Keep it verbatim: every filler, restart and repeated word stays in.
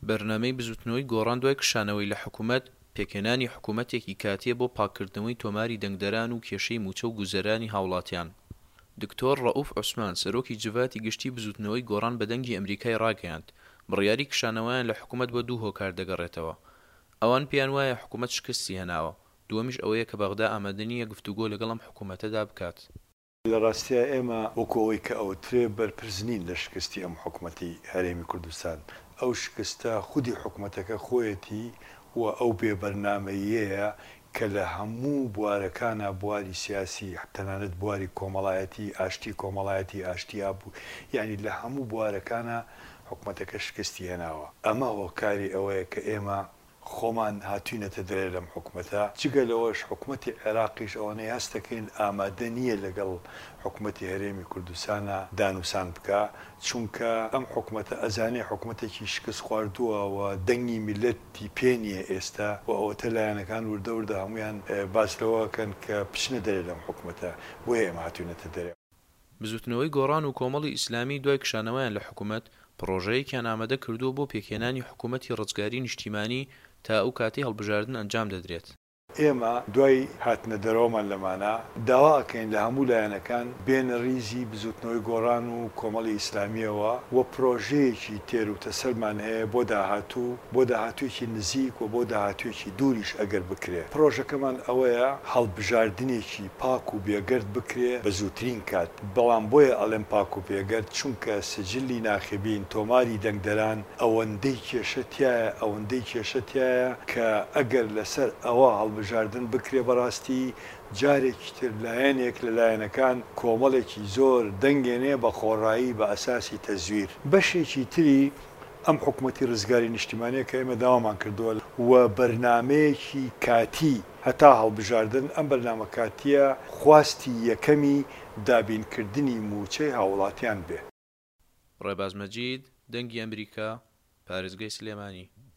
بەرنامەی بزوتنەوەی گۆڕان دوای کشانەوەی لە حکوومەت پێکهێنانی حکوومەتێکی کاتیە بۆ پاککردنەوەی تۆماری دەنگدەران و کێشەی موچە و گوزەرانی هاوڵاتیان. دکتۆر ڕەئوف عوسمان سەرۆکی جڤاتی گشتی بزوتنەوەی گۆڕان بە دەنگی ئەمریکای ڕاگەیاند بڕیاری کشانەوەیان لە حکوومەت بە دوو هۆکار دەگەڕێتەوە. ئەوان پێیان وایە حکوومەت شکستی هێناوە، دووەمیش ئەوەیە کە بەغدا ئامادە نییە گفتوگۆ لەگەڵ ئەم حکوومەتەدا بکات. لە ڕاستیە ئێمە وەکو ئەوەی کە ئەوترێ بەرپرسنین لە شکستی ئەم حکوومەتی هەرێمی کوردستان. ئەو شکستە خودی حکوومەتەکە خۆیەتی و ئەو بێبەرنامەیەیە کە لە هەموو بوارەکانە بواری سیاسی تەنانەت بواری کۆمەڵایەتی ئاشتی کۆمەڵایەتی ئاشتی هەبوو، یعنی لە هەموو بوارەکانە حکوومەتەکە شکستی هێناوە. ئەمە هۆکاری ئەوەیە کە ئێمە خۆمان هاتوینەتە دەرێ لەم حکوومەتە. جگە لەوەش حکوومەتی عێراقیش ئەوەنەی هەستەکەین ئامادە نییە لەگەڵ حکوومەتی هەرێمی کوردستانە دانووسان بکە، چونکە ئەم حکوومەتە ئەزانێ حکوومەتێکی شکست خواردووە و دەنگی میلەتی پێنیە ئێستا و ئەوەتە لایەنەکان وردە وردە هەمویان باس لەوەکەن کە پچنە دەرێ لەم حکوومەتە، بۆیە ئێمە هاتوینەتە دەرێ. بزوتنەوەی گۆڕان و کۆمەڵی ئیسلامی دوای کشانەوەیان لە حکوومەت پرۆژەیەکیان ئامادە کردووە بۆ پێکهێنانی حکوومەتی ڕزگاری نیشتیمانی تا ئەو کاتی هەڵبژاردن ئەنجام دەدرێت. ئێمە دوای هاتنە دەرەوەمان لەمانە داواکەین لە هەموو لایەنەکان بێنە ریزی بزوتنەوەی گۆڕان و کۆمەڵی ئیسلامیەوە و پرۆژەیەکی تێروتە سەرمان هەیە بۆ داهاتوو بۆ داهاتوویەکی نزیک و بۆ داهاتوویەکی دووریش ئەگەر بکرێت. پرۆژەکەمان ئەوەیە هەڵبژاردنێکی پاک و بێگەرد بکرێ بە زووترین کات. بەڵام بۆیە ئەڵێم پاک و بێگەرد چونکە سجلی ناخبین تۆماری دەنگدەران ئەوەندەی کێشەتیایە ئەوەندەی کێشەتیایە کە ئەگەر لەسەر ئەوە هەڵبژاردن بکرێ بەڕاستی جارێکی تر لایەنێک لە لایەنەکان کۆمەڵێکی زۆر دەنگێنێ بە خۆڕایی بە ئەساسی تەزویر. بەشێکی تری ئەم حکوومەتی ڕزگاری نیشتیمانیە کە ئێمە داوامان کردووە و بەرنمەیەکی کاتی هەتا هەڵبژاردن ئەم بەرنامە کاتیە خواستی یەکەمی دابینکردنی موچەی هاوڵاتیان بێ. ڕێباز مەجید، دەنگی ئەمریکا، پارێزگای سلێمانی.